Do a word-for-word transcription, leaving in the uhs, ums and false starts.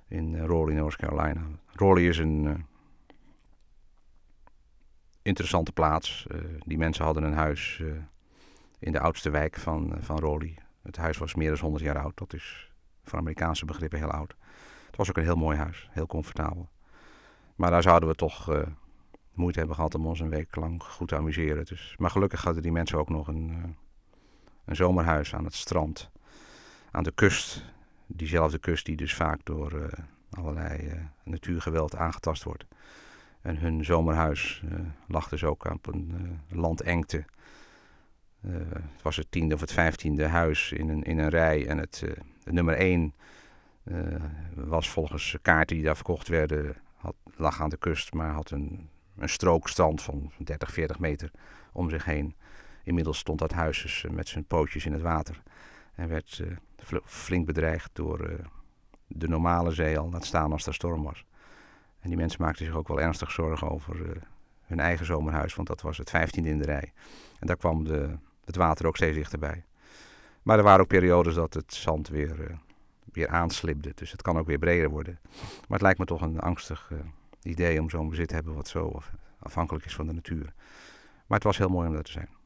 in uh, Raleigh, North Carolina. Raleigh is een uh, interessante plaats. Uh, die mensen hadden een huis uh, in de oudste wijk van, uh, van Raleigh. Het huis was meer dan honderd jaar oud. Dat is voor Amerikaanse begrippen heel oud. Het was ook een heel mooi huis, heel comfortabel. Maar daar zouden we toch uh, moeite hebben gehad om ons een week lang goed te amuseren. Dus, maar gelukkig hadden die mensen ook nog een, uh, een zomerhuis aan het strand. Aan de kust. Diezelfde kust die dus vaak door uh, allerlei uh, natuurgeweld aangetast wordt. En hun zomerhuis uh, lag dus ook op een uh, landengte. Uh, het was het tiende of het vijftiende huis in een, in een rij. En het, uh, het nummer één uh, was volgens kaarten die daar verkocht werden, had, lag aan de kust, maar had een, een strookstrand van dertig, veertig meter om zich heen. Inmiddels stond dat huis dus uh, met zijn pootjes in het water. En werd uh, flink bedreigd door uh, de normale zee al, laat staan als er storm was. En die mensen maakten zich ook wel ernstig zorgen over uh, hun eigen zomerhuis, want dat was het vijftiende in de rij. En daar kwam de, het water ook steeds dichterbij. Maar er waren ook periodes dat het zand weer, uh, weer aanslibde, dus het kan ook weer breder worden. Maar het lijkt me toch een angstig uh, idee om zo'n bezit te hebben wat zo afhankelijk is van de natuur. Maar het was heel mooi om daar te zijn.